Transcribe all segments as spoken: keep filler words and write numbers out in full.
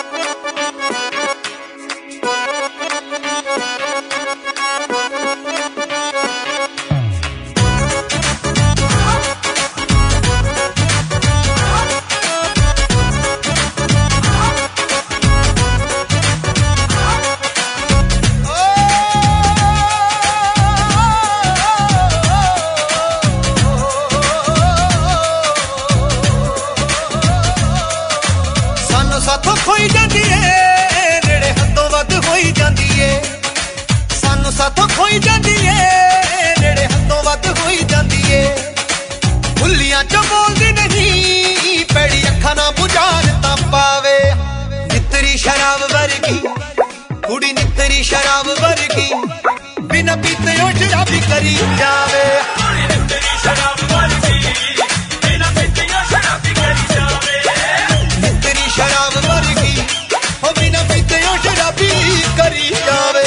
साथों खोई जाती है नेड़े हदों वध होई जाती है सानू साथों खोई जाती है नेड़े हदों वध होई जाती है भुलियां चो बोलदी नहीं पैड़ी अखां ना बुझारता पावे नितरी शराब वर्गी कुड़ी नितरी शराब वर्गी बिना पीते ओ शराबी करी जावे नितरी शराब वर्गी बिना पीते ओ शराबी करी जावे नितरी शराब वर्गी ओ बिना पीते ओ शराबी करी जावे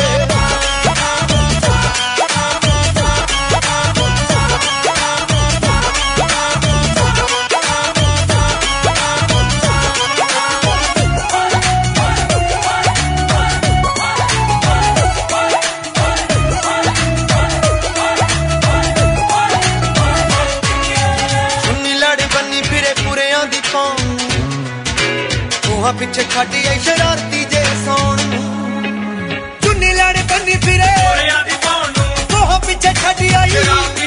पिछे खाटी आई शरारती जे सोन चुन्नी लड़ बनी फिरे तोह पिछे खाटी आई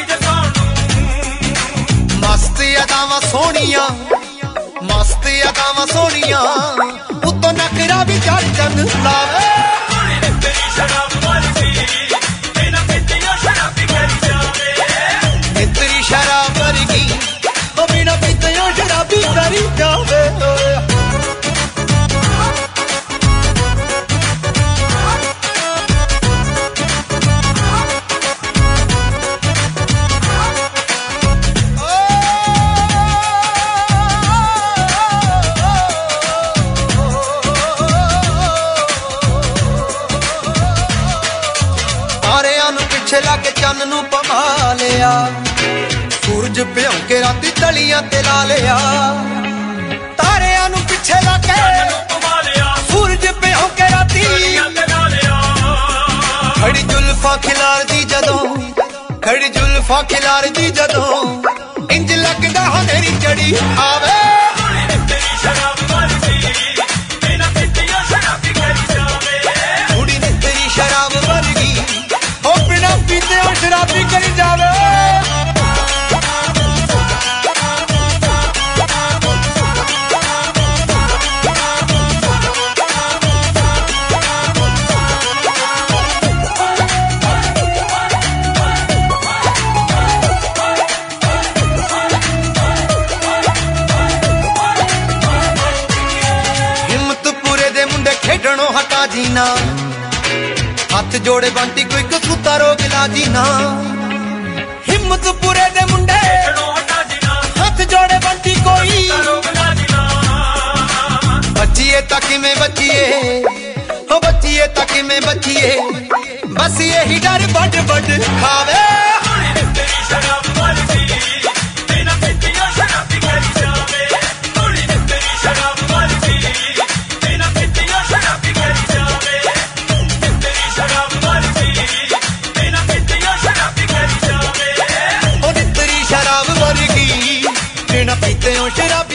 मस्त अदावां सोनिया मस्त अदावां सोनिया उतो नखरा भी चढ़ चन लावे नितरी शराब वर्गी ओ बिना पीते ओ शराबी करी जावे पिछे लाके चन नू पमा लिया सूरज भ्यों के राती तलियां ते ला लिया तारियां नू पिछे लाके सूरज भ्यों के राती खड़ी जुल्फा खिलार दी जदों खड़ी जुल्फा खिलार दी जदों इंज लगदा हनेरी चढ़ी आवे कुड़ी नितरी शराब वर्गी बिना पीते और शराबी करी जावे हिम्मतपुरे दे मुंडे खेडणों हटा जीना हाथ जोड़े बंटी कोई कसूता रोग लाजी ना हिम्मतपुरे दे मुंडे हाथ जोड़े बंटी कोई बचिए तक में बचिए हो बचिए तक में बचिए बस यही डर बड़ बड़ खावे बिना पीते हो शराब